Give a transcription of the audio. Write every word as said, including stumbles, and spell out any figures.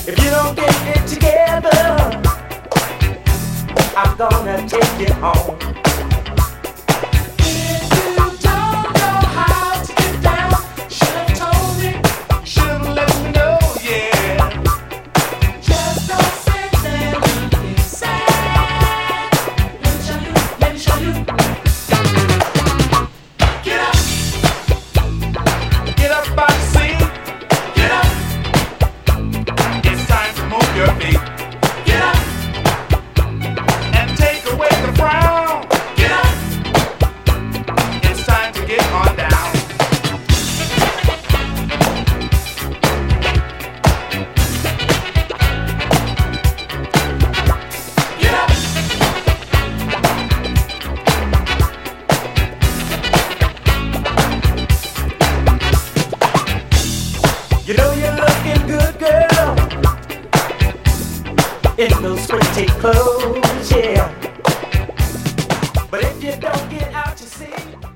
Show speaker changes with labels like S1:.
S1: If you don't get it together, I'm gonna take you home. If you don't know how to get down, should've told me, should've let me know, yeah. Just don't sit there looking sad. Let me show you, let me show you. Get up, get up out the seat. Get up, it's time to move your feet. Get up and take away the frown. Get up, it's time to get on down. Get up, you know you're looking good, girl, in those pretty clothes, yeah. But if you don't get out, you see.